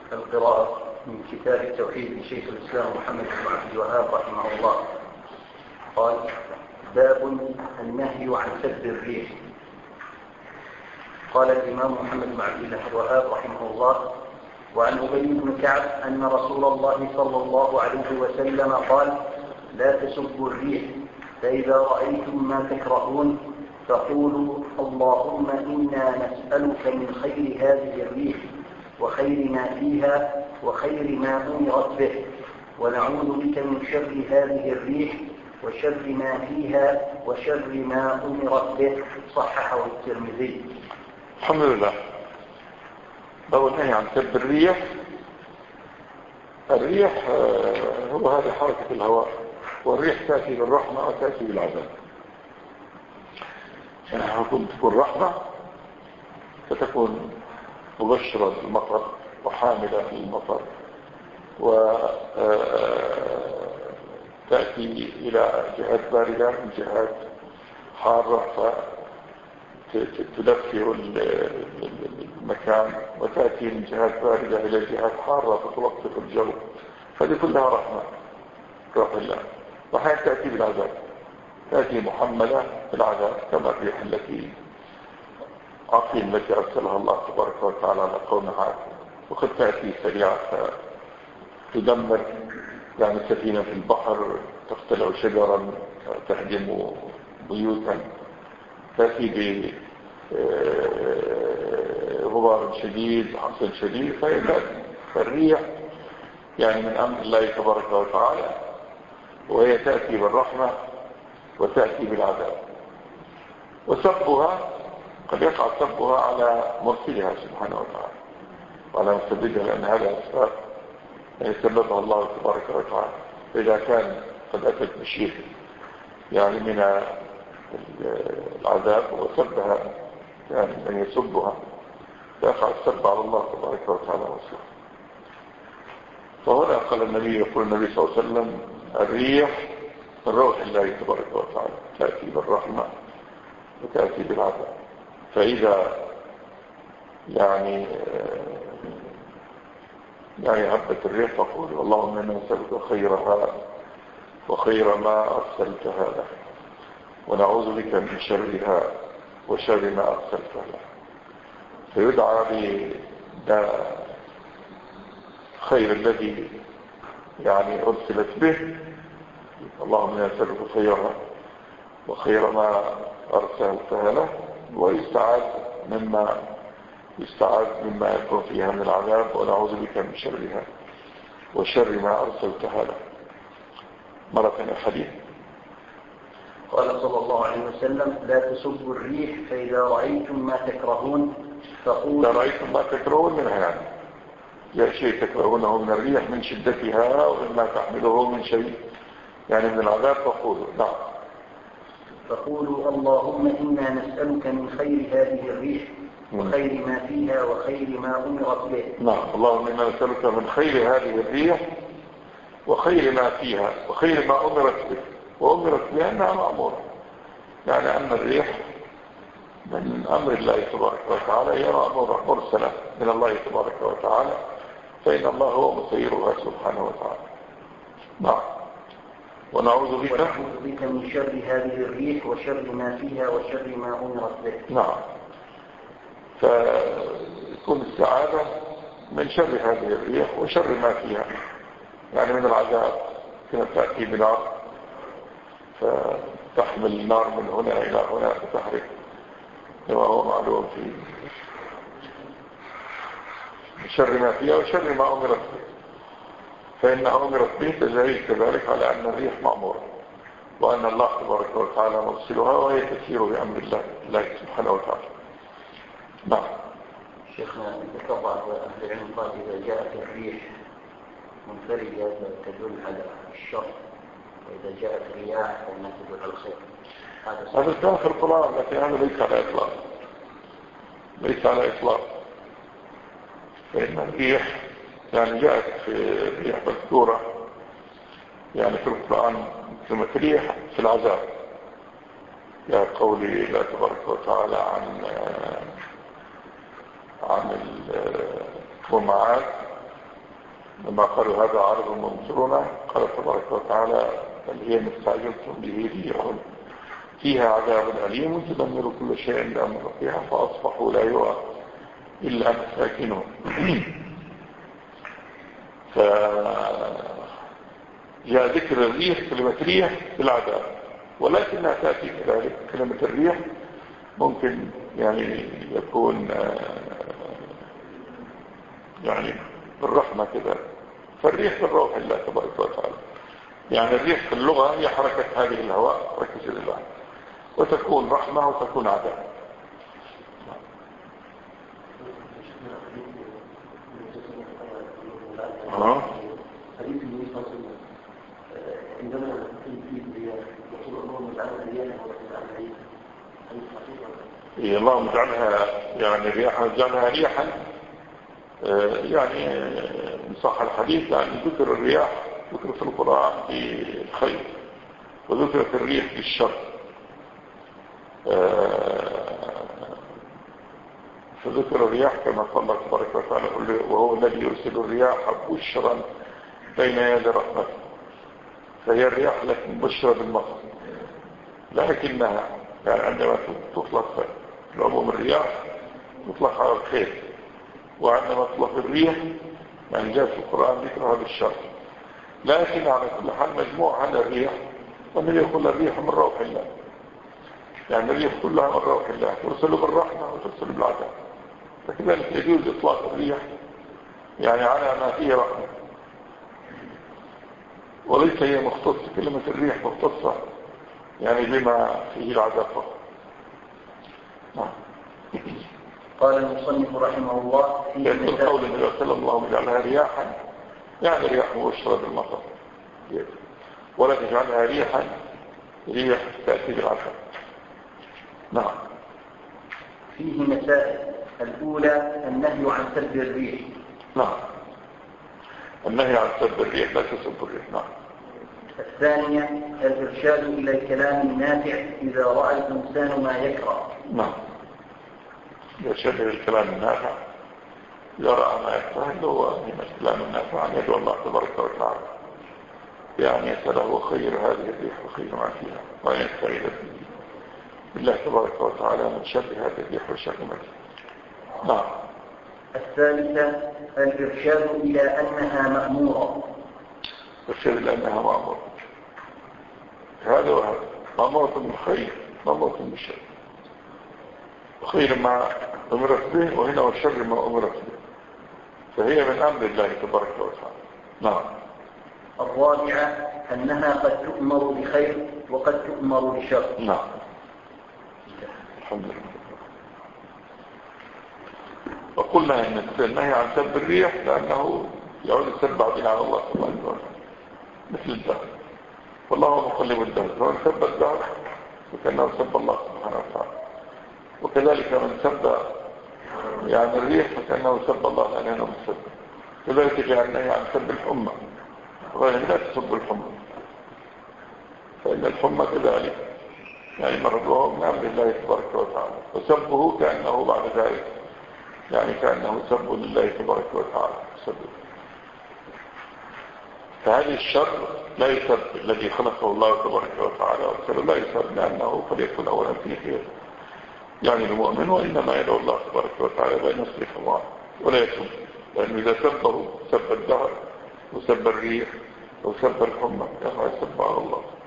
القراءة من كتاب التوحيد لشيخ الإسلام محمد بن عبد الوهاب رحمه الله. قال: باب النهي عن سب الريح. قال الإمام محمد بن عبد الوهاب رحمه الله: وعن أبي بن كعب أن رسول الله صلى الله عليه وسلم قال: لا تسبوا الريح، فإذا رأيتم ما تكرهون فقولوا اللهم إنا نسألك من خير هذه الريح وخير ما فيها وخير ما أمرت به، ونعوذ بك من شر هذه الريح وشر ما فيها وشر ما أمرت به. صححه الترمذي. الحمد لله. باب النهي عن سب الريح. الريح هو هذه حركة الهواء، والريح تأتي بالرحمة وتأتي بالعذاب. يعني حكم تكون رحمة فتكون مبشرة بالمطر وحاملة للمطر، وتأتي إلى جهات باردة من جهات حارة فتدفئ المكان، وتأتي من جهات باردة إلى جهات حارة فتلطف الجو. هذه كلها رحمة الله. وحين تأتي بالعذاب، تأتي محملة بالعذاب كما الريح التي عقيم التي أرسلها الله تبارك وتعالى على قوم عاد، وقد تأتي سريعة تدمر، يعني سفينة في البحر تقتلع شجرا تهدم بيوتا، تأتي بغبار شديد حصن شديد. فالريح يعني من أمر الله تبارك وتعالى، وهي تأتي بالرحمة وتأتي بالعذاب. وسبها قد يقع سبها على مرسلها سبحانه وتعالى وعلى مسببها، لأن هذا أسباب يسببها الله تبارك وتعالى. إذا كان قد أتت بشيء يعني من العذاب وسبها، يعني من يسبها يقع السب على الله تبارك وتعالى وسلم. فهنا قال النبي، يقول النبي صلى الله عليه وسلم: الريح من روح الله تبارك وتعالى، تأتي بالرحمة وتأتي بالعذاب. فإذا يعني هبت الريح فقول اللهم إنا نسألك خيرها وخير ما أرسلتها له، ونعوذ بك من شرها وشر ما أرسلتها له. فيدعى بالخير الذي يعني أرسلت به، اللهم إنا نسألك خيرها وخير ما أرسلتها له، ويستعاذ مما يكون فيها من العذاب، ونعوذ بك من شرها وشر ما أرسلتها له. مرة الحديث. قال صلى الله عليه وسلم: لا تسبوا الريح، فإذا رأيتم ما تكرهون فقولوا. إذا رأيتم ما تكرهون منها، يعني لا شيء تكرهونه من الريح من شدتها ومما تحمله من شيء يعني من العذاب، فقولوا. نعم. فقولوا اللهم إنا نسألك من خير هذه الريح وخير ما فيها وخير ما أمرت به. نعم. اللهم إنا نسألك من خير هذه الريح وخير ما فيها وخير ما أمرت به. وأمرت بها أنها مأمورة، يعني أن الريح من أمر الله تبارك وتعالى، هي مأمورة مرسلة من الله تبارك وتعالى، فإن الله هو مسيرها سبحانه وتعالى. نعم. ونعوذ بك من شر هذه الريح وشر ما فيها وشر ما أمرت به. نعم. فيكون السعادة من شر هذه الريح وشر ما فيها، يعني من العذاب كما تأتي بنار فتحمل النار من هنا إلى هنا فتحرق، كما هو معلوم في شر ما فيها وشر ما أمرت به، فإنها أمرت به تزايد كذلك على أن الريح مأمورة، وأن الله تبارك وتعالى مرسلها، وهي تسير بأمر الله سبحانه وتعالى. نعم. شيخنا، ذكر بعض أهل العلم قال إذا جاءت الريح منفردة تدل على الشر، وإذا جاءت رياح فإنها تدل على الخير. هذا كان في القرآن، لكن هذا ليس على إطلاق. فإن الريح يعني جاءت في الريح مذكورة يعني في القرآن كما ريح في العذاب، يا قولي لا تبارك وتعالى عن الطمعات لما قالوا هذا عارض ممطرنا قال تبارك وتعالى بل هي مستعجلتم به ريح فيها عذاب أليم تدمر كل شيء بأمر ربها فأصبحوا لا يرى إلا مساكنهم. جاء ذكر الريح كلمة ريح في العذاب، ولكنها تأتي كذلك كلمة الريح ممكن يعني يكون يعني بالرحمة كذا. فالريح بالروح الله تبارك وتعالى، يعني الريح في اللغة هي حركة هذه الهواء ركز الله، وتكون رحمة وتكون عذاب. حديث النبي صلى الله عليه وسلم عندما في الرياح يقول اللهم اجعلها رياحا ولا تجعلها اللهم اجعلها يعني رياحا اجعلها ريحا، يعني من صح الحديث يعني ذكر الرياح ذكر في القرآن بالخير وذكر في الريح بالشر. فذكر الرياح كما قال الله تبارك وتعالى وهو الذي يرسل الرياح بشرا بين يدي رحمته، فهي الرياح لكن مبشرة بالمطر، لكنها يعني عندما تطلق في العموم الرياح تطلق على الخير، وعندما تطلق الريح يعني جاء في القرآن ذكرها بالشر. لكن على كل حال مجموعة على الريح، ومن يقول الريح من روح الله، يعني الريح كلها من روح الله ترسل بالرحمة وترسل بالعذاب. فكذلك يجوز إطلاق الريح يعني على ما فيه رحمة، وليس هي مختصة كلمة الريح مختصة يعني بما فيه العذاب فقط. قال المصنف رحمه الله في قول النبي صلى الله عليه وسلم اجعلها رياحا يعني رياح مبشرة بالمطر، ولا تجعلها ريحا ريح تأتي بالعذاب. نعم. فيه مسائل. الأولى النهي عن سب الريح. نعم، النهي عن سب الريح، لا تسب الريح. نعم. الثانية الإرشاد إلى الكلام النافع إذا رأى الإنسان ما يكره. نعم، الإرشاد إلى الكلام النافع إذا رأى ما يكره، اللي هو من الكلام النافع أن يدعو الله تبارك وتعالى يعني يسأله خير هذه الريح وخير ما فيها، وأن يستعيذ بالله تبارك وتعالى من شر هذه الريح وشر ما فيها. نعم. الثالثة الإرشاد إلى أنها مأمورة. الإرشاد إلى أنها مأمورة، هذا وهذا، مأمورة بالخير مأمورة بالشر، خير ما أمرت به وهنا والشر ما أمرت به، فهي من أمر الله تبارك وتعالى. نعم. الرابعة أنها قد تؤمر بخير وقد تؤمر بشر. نعم. الحمد لله. وقلنا ان النهي عن سب الريح لانه يعود السب بعدين على الله سبحانه وتعالى مثل الدهر، والله مقلب الدهر، فمن سب الدهر فكانه سب الله سبحانه وتعالى، وكذلك من سب يعني الريح فكانه سب الله لانه مسب. كذلك جاء النهي عن سب الحمى، وقال لا تسب الحمى فإن الحمى كذلك يعني مرضوه من أمر الله تبارك وتعالى، وسبه كأنه بعد ذلك يعني كأنه سب لله تبارك وتعالى سبه. فهذه الشر لا يسب الذي خلقه الله تبارك وتعالى، والسبب لا يسب لأنه قد يكون أولا في خير يعني المؤمن، وإنما يدعو الله تبارك وتعالى بأن يصرف الله ولا يسب، لأنه إذا سبه سب الدهر وسب الريح وسب الحمى كما يسب على الله.